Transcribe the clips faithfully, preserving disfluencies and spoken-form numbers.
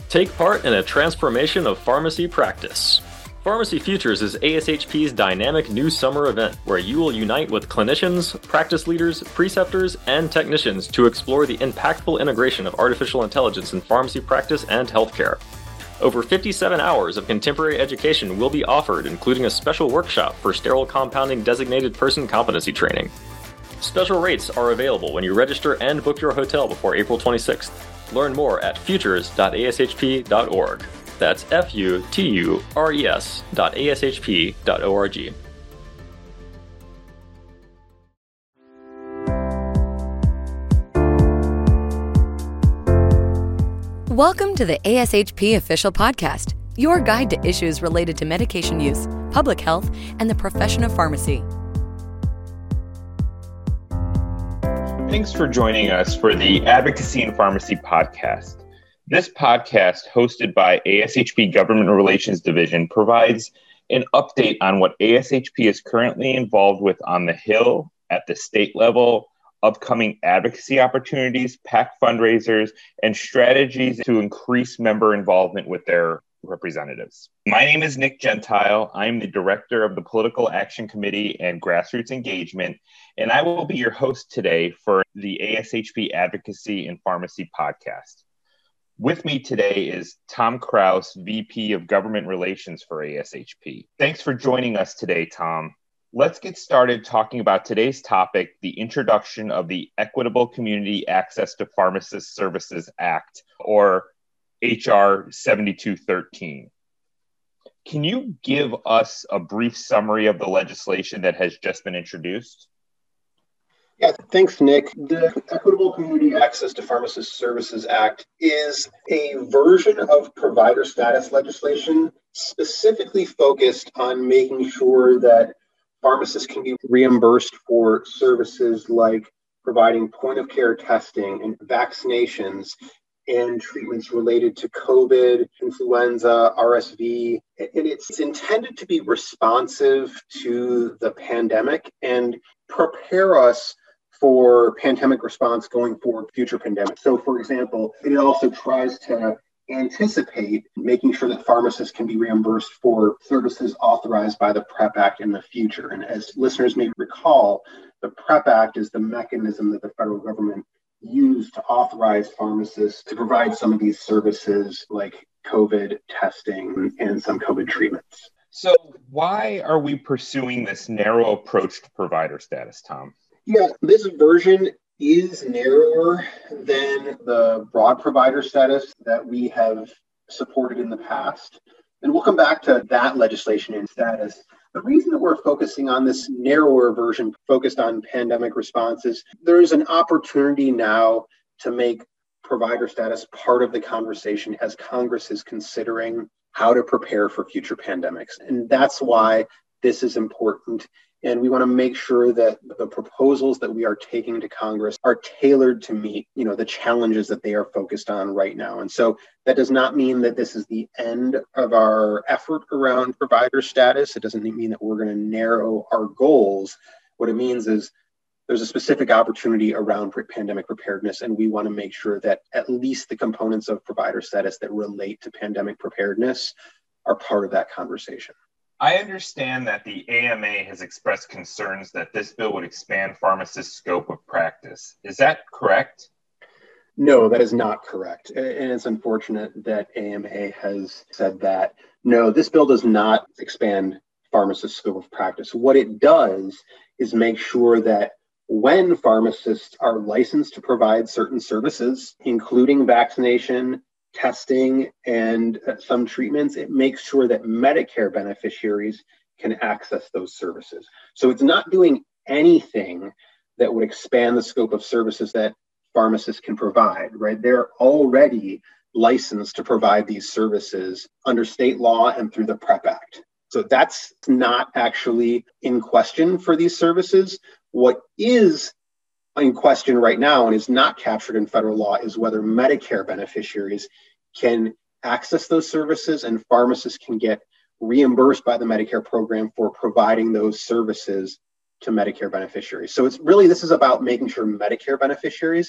Take part in a transformation of pharmacy practice. Pharmacy Futures is A S H P's dynamic new summer event where you will unite with clinicians, practice leaders, preceptors, and technicians to explore the impactful integration of artificial intelligence in pharmacy practice and healthcare. Over fifty-seven hours of contemporary education will be offered, including a special workshop for sterile compounding designated person competency training. Special rates are available when you register and book your hotel before April twenty-sixth. Learn more at futures dot a s h p dot org. That's F U T U R E S dot A S H P dot O R G. Welcome to the A S H P Official Podcast, your guide to issues related to medication use, public health, and the profession of pharmacy. Thanks for joining us for the Advocacy in Pharmacy podcast. This podcast, hosted by A S H P Government Relations Division, provides an update on what A S H P is currently involved with on the Hill, at the state level, upcoming advocacy opportunities, PAC fundraisers, and strategies to increase member involvement with their representatives. My name is Nick Gentile. I'm the director of the Political Action Committee and Grassroots Engagement, and I will be your host today for the A S H P Advocacy in Pharmacy podcast. With me today is Tom Kraus, V P of Government Relations for A S H P. Thanks for joining us today, Tom. Let's get started talking about today's topic, the introduction of the Equitable Community Access to Pharmacist Services Act, or H R seventy-two thirteen. Can you give us a brief summary of the legislation that has just been introduced? Yeah, thanks, Nick. The Equitable Community Access to Pharmacist Services Act is a version of provider status legislation specifically focused on making sure that pharmacists can be reimbursed for services like providing point-of-care testing and vaccinations and treatments related to COVID, influenza, R S V. And it's intended to be responsive to the pandemic and prepare us for pandemic response going forward, future pandemics. So, for example, it also tries to anticipate making sure that pharmacists can be reimbursed for services authorized by the PrEP Act in the future. And as listeners may recall, the PrEP Act is the mechanism that the federal government used to authorize pharmacists to provide some of these services like COVID testing and some COVID treatments. So why are we pursuing this narrow approach to provider status, Tom? Yeah, this version is narrower than the broad provider status that we have supported in the past. And we'll come back to that legislation and status. The reason that we're focusing on this narrower version focused on pandemic responses, there is an opportunity now to make provider status part of the conversation as Congress is considering how to prepare for future pandemics. And that's why this is important. And we want to make sure that the proposals that we are taking to Congress are tailored to meet, you know, the challenges that they are focused on right now. And so that does not mean that this is the end of our effort around provider status. It doesn't mean that we're going to narrow our goals. What it means is there's a specific opportunity around pandemic preparedness, and we want to make sure that at least the components of provider status that relate to pandemic preparedness are part of that conversation. I understand that the A M A has expressed concerns that this bill would expand pharmacists' scope of practice. Is that correct? No, that is not correct. And it's unfortunate that A M A has said that. No, this bill does not expand pharmacists' scope of practice. What it does is make sure that when pharmacists are licensed to provide certain services, including vaccination, testing, and some treatments, it makes sure that Medicare beneficiaries can access those services. So it's not doing anything that would expand the scope of services that pharmacists can provide, right? They're already licensed to provide these services under state law and through the PrEP Act. So that's not actually in question for these services. What is in question right now and is not captured in federal law is whether Medicare beneficiaries can access those services and pharmacists can get reimbursed by the Medicare program for providing those services to Medicare beneficiaries. So it's really, this is about making sure Medicare beneficiaries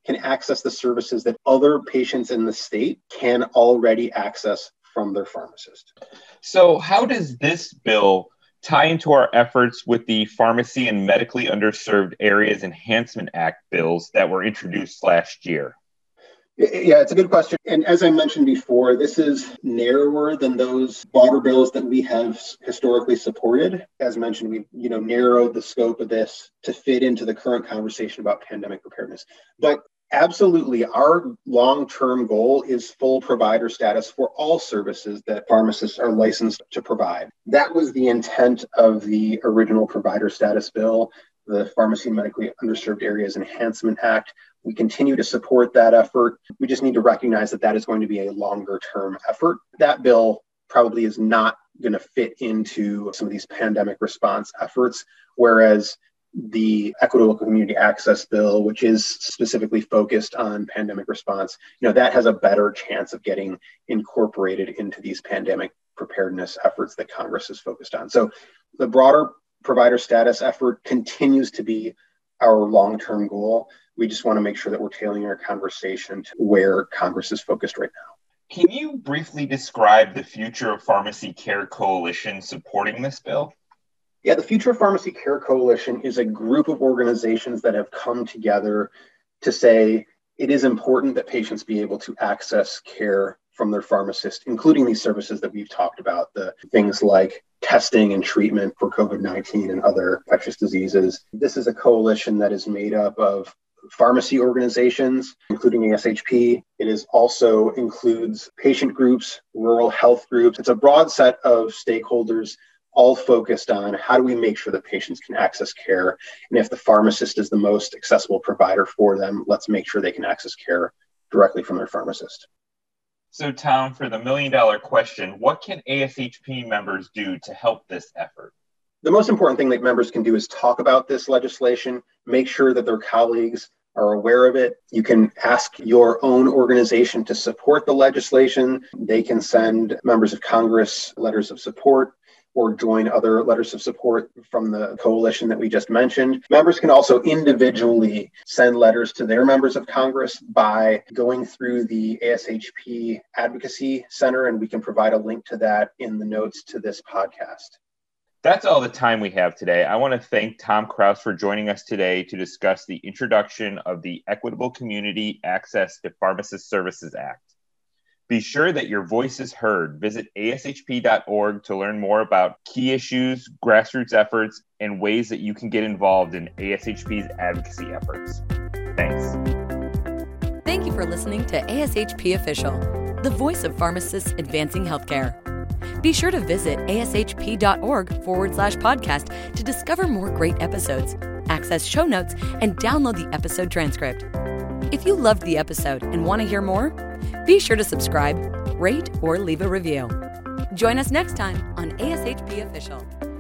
can access the services that other patients in the state can already access from their pharmacist. So how does this bill tie into our efforts with the Pharmacy and Medically Underserved Areas Enhancement Act bills that were introduced last year? Yeah, it's a good question. And as I mentioned before, this is narrower than those broader bills that we have historically supported. As mentioned, we you know narrowed the scope of this to fit into the current conversation about pandemic preparedness. But absolutely, our long-term goal is full provider status for all services that pharmacists are licensed to provide. That was the intent of the original provider status bill, the Pharmacy and Medically Underserved Areas Enhancement Act. We continue to support that effort. We just need to recognize that that is going to be a longer-term effort. That bill probably is not going to fit into some of these pandemic response efforts, whereas the Equitable Community Access Bill, which is specifically focused on pandemic response, you know, that has a better chance of getting incorporated into these pandemic preparedness efforts that Congress is focused on. So the broader provider status effort continues to be our long-term goal. We just want to make sure that we're tailoring our conversation to where Congress is focused right now. Can you briefly describe the Future of Pharmacy Care Coalition supporting this bill? Yeah, the Future of Pharmacy Care Coalition is a group of organizations that have come together to say it is important that patients be able to access care from their pharmacist, including these services that we've talked about, the things like testing and treatment for COVID nineteen and other infectious diseases. This is a coalition that is made up of pharmacy organizations, including A S H P. It is also includes patient groups, rural health groups. It's a broad set of stakeholders all focused on how do we make sure that patients can access care. And if the pharmacist is the most accessible provider for them, let's make sure they can access care directly from their pharmacist. So Tom, for the million dollar question, what can A S H P members do to help this effort? The most important thing that members can do is talk about this legislation, make sure that their colleagues are aware of it. You can ask your own organization to support the legislation. They can send members of Congress letters of support or join other letters of support from the coalition that we just mentioned. Members can also individually send letters to their members of Congress by going through the A S H P Advocacy Center, and we can provide a link to that in the notes to this podcast. That's all the time we have today. I want to thank Tom Kraus for joining us today to discuss the introduction of the Equitable Community Access to Pharmacist Services Act. Be sure that your voice is heard. Visit A S H P dot org to learn more about key issues, grassroots efforts, and ways that you can get involved in A S H P's advocacy efforts. Thanks. Thank you for listening to A S H P Official, the voice of pharmacists advancing healthcare. Be sure to visit ashp.org forward slash podcast to discover more great episodes, access show notes, and download the episode transcript. If you loved the episode and want to hear more, be sure to subscribe, rate, or leave a review. Join us next time on A S H P Official.